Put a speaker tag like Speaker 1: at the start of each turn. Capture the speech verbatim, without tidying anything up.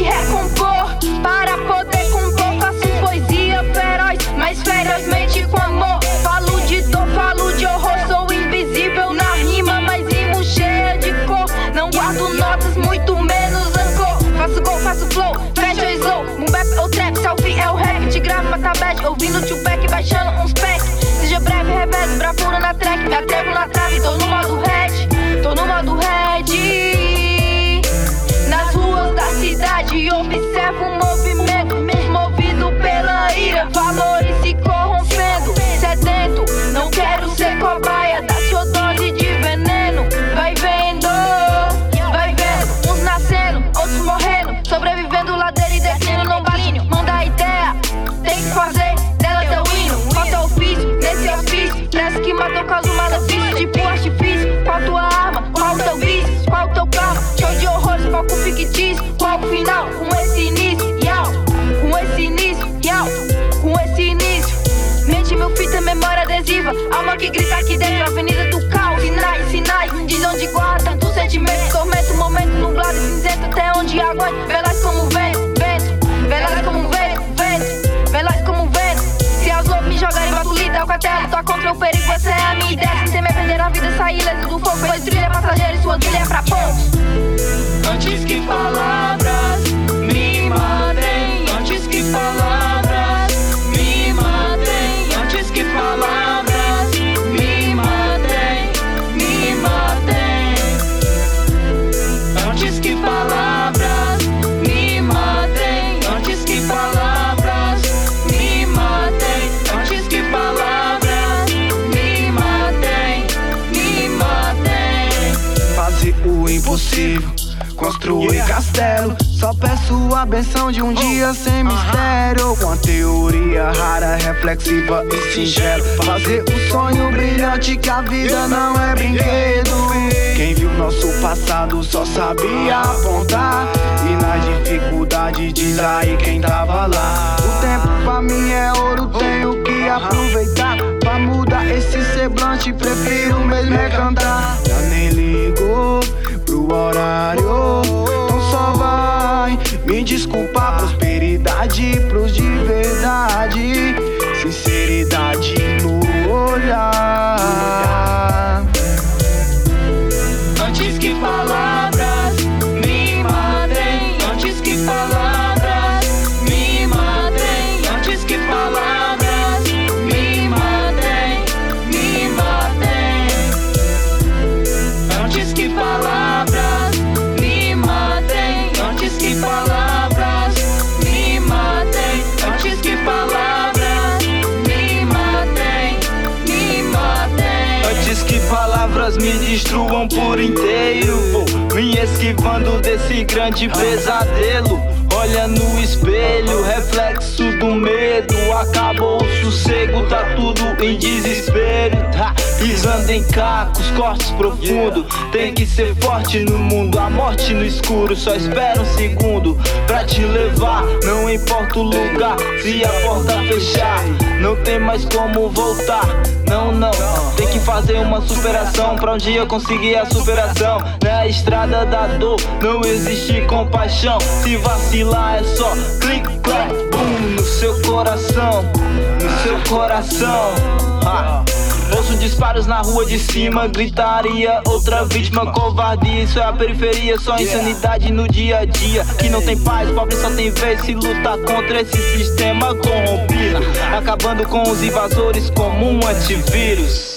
Speaker 1: recompor. Para poder compor, faço poesia feroz, mas ferozmente com amor. Falo de dor, falo de horror, sou invisível na rima, mas rimo cheia de cor. Não guardo notas, muito menos rancor. Faço gol, faço flow, fecho ou slow, boom bap ou trap, selfie é o rap. Te gravo uma tablet, ouvindo two-pack, baixando uns packs. Seja breve, revés, bravura na track. Me atrevo na trave, tô no modo red, tô no modo red. Nas ruas da cidade, observo o movimento, movido pela ira, valores se corrompendo. Sedento, não quero ser cobaia da sua dose de veneno. Vai vendo, vai vendo, uns nascendo, outros morrendo, sobrevivendo ladeira e declínio. Não bate, mão da ideia, tem que fazer dela teu hino. Falta ofício, nesse ofício, nessa que matou causa um malefício. Tipo artifício, qual tua arma, qual o teu vício, qual o teu karma. Show de horrores, foco fictício, qual o final, com esse início, yau, com esse início, yau, com esse início. Mente, meu fita, memória adesiva, alma que grita aqui dentro, avenida do caos. Sinais, sinais, diz onde guarda tanto sentimento. Tormento, momento nublado e cinzento, até onde aguento. Veloz como o vento, vento, veloz como o vento, vento, veloz como o vento. Se aos lobos me jogarem, bato lida, eu catelo, tô contra o perigo, essa é a minha ideia. Sem temer perder a vida, sair ileso do fogo. Pois trilha passageiro e sua trilha é pra poucos.
Speaker 2: Antes que palavras me matem, antes que palavras me matem, antes que palavras me matem, me matem, antes que palavras me matem, antes que palavras me matem, antes que palavras me matem, me matem.
Speaker 3: Fazer o impossível, construir castelo. Só peço a benção de um dia sem mistério. Uma teoria rara, reflexiva e singela. Fazer o sonho brilhante que a vida não é brinquedo. Quem viu nosso passado só sabia apontar. E na dificuldade diz aí quem tava lá. O tempo pra mim é ouro, tenho que aproveitar. Pra mudar esse semblante, prefiro mesmo é cantar. Já nem ligo pro horário, então só vai me desculpar. Prosperidade pros de verdade, sinceridade no olhar.
Speaker 2: Antes que palavras me matem, antes que palavras me matem, antes que palavras me matem, me matem, antes que palavras me matem, antes que palavras me matem, antes que palavras me matem, me matem,
Speaker 4: antes que palavras me destruam por inteiro. Vou me esquivando desse grande pesadelo. Olha no espelho, reflexo do medo. Acabou o sossego, tá tudo em desespero. Tá pisando em cacos, cortes profundos. Tem que ser forte no mundo, a morte no escuro. Só espera um segundo pra te levar. Não importa o lugar, se a porta fechar, não tem mais como voltar. Não, não, tem que fazer uma superação pra um dia conseguir a superação. Na estrada da dor não existe compaixão. Se vacilar é só clique, clac, boom no seu coração, no seu coração. Ha. Ouço disparos na rua de cima, gritaria, outra vítima, covardia. Isso é a periferia, só insanidade no dia a dia. Que não tem paz, pobre só tem vez se lutar contra esse sistema corrompido, acabando com os invasores como um antivírus.